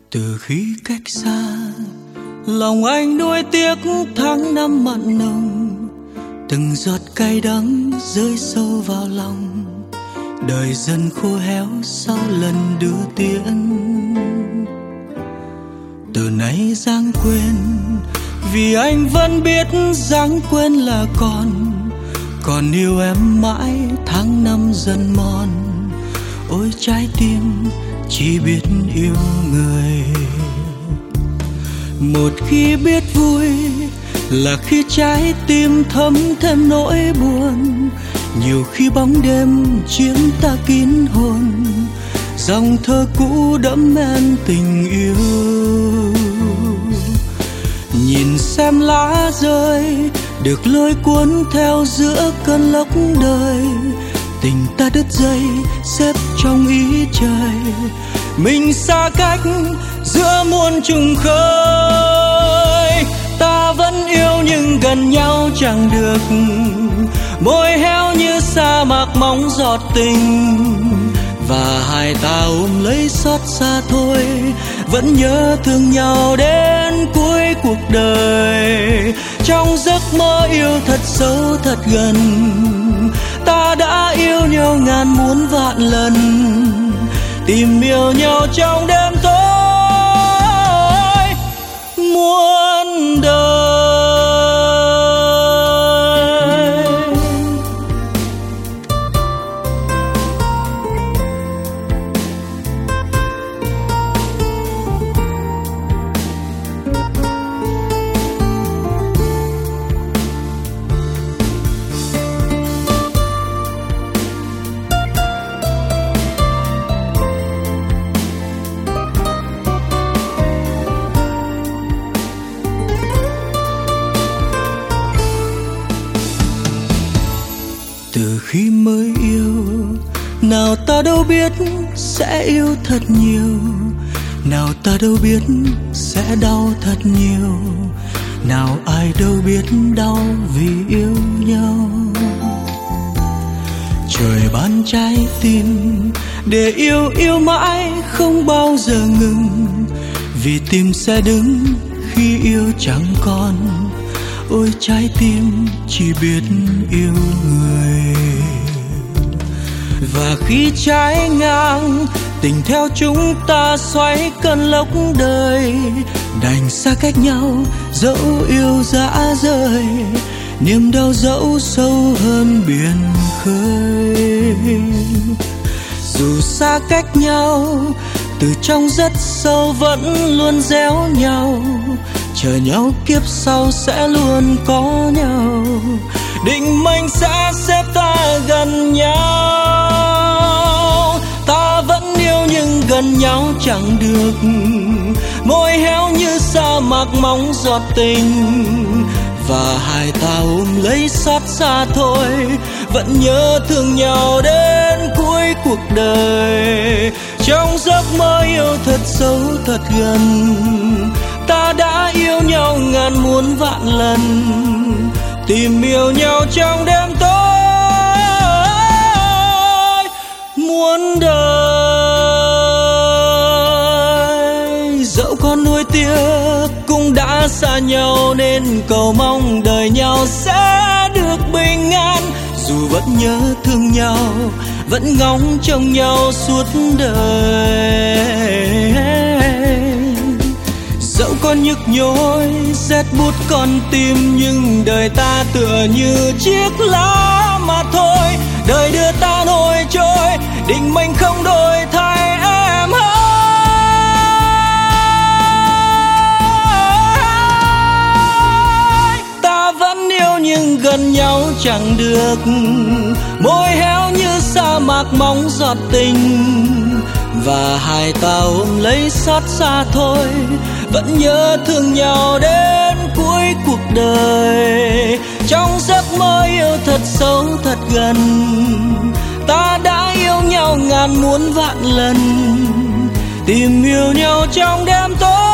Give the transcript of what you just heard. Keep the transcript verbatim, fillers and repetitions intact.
Từ khi cách xa, lòng anh nuối tiếc tháng năm mặn nồng, từng giọt cay đắng rơi sâu vào lòng, đời dần khô héo sau lần đưa tiễn. Từ nay giang quên, vì anh vẫn biết giang quên là còn, còn yêu em mãi tháng năm dần mòn. Ôi trái tim chỉ biết yêu người, một khi biết vui là khi trái tim thấm thêm nỗi buồn. Nhiều khi bóng đêm chiếm ta kín hồn, dòng thơ cũ đẫm men tình yêu. Nhìn xem lá rơi được lôi cuốn theo giữa cơn lốc đời, tình ta đứt dây xếp trong ý trời. Mình xa cách giữa muôn trùng khơi, ta vẫn yêu nhưng gần nhau chẳng được. Môi héo như sa mạc mong giọt tình, và hai ta ôm lấy xót xa thôi, vẫn nhớ thương nhau đến cuối cuộc đời. Trong giấc mơ yêu thật sâu thật gần, ta đã yêu nhau ngàn muôn vạn lần, tìm yêu nhau trong đêm tối muôn đời. Từ khi mới yêu, nào ta đâu biết sẽ yêu thật nhiều, nào ta đâu biết sẽ đau thật nhiều, nào ai đâu biết đau vì yêu nhau. Trời ban trái tim để yêu yêu mãi không bao giờ ngừng, vì tim sẽ đứng khi yêu chẳng còn. Ôi trái tim chỉ biết yêu người, và khi trái ngang tình theo chúng ta xoay cơn lốc đời, đành xa cách nhau dẫu yêu dã rời, niềm đau dẫu sâu hơn biển khơi. Dù xa cách nhau từ trong rất sâu vẫn luôn réo nhau, chờ nhau kiếp sau sẽ luôn có nhau, định mệnh sẽ xếp ta gần nhau. Ta vẫn yêu nhưng gần nhau chẳng được, môi héo như sa mạc mong giọt tình, và hai ta ôm lấy xót xa thôi, vẫn nhớ thương nhau đến cuối cuộc đời. Trong giấc mơ yêu thật sâu thật gần, ta đã yêu nhau ngàn muôn vạn lần, tìm yêu nhau trong đêm tối muôn đời. Dẫu con nuối tiếc cũng đã xa nhau, nên cầu mong đời nhau sẽ được bình an. Dù vẫn nhớ thương nhau, vẫn ngóng trông nhau suốt đời. Dẫu con nhức nhối, rét buốt con tim, nhưng đời ta tựa như chiếc lá mà thôi. Đời đưa ta nổi trôi, định mệnh không đổi thay em ơi. Ta vẫn yêu nhưng gần nhau chẳng được, môi héo như sa mạc mong giọt tình, và hai ta ôm lấy xót xa thôi, vẫn nhớ thương nhau đến cuối cuộc đời. Trong giấc mơ yêu thật sâu thật gần, ta đã yêu nhau ngàn muôn vạn lần, tìm yêu nhau trong đêm tối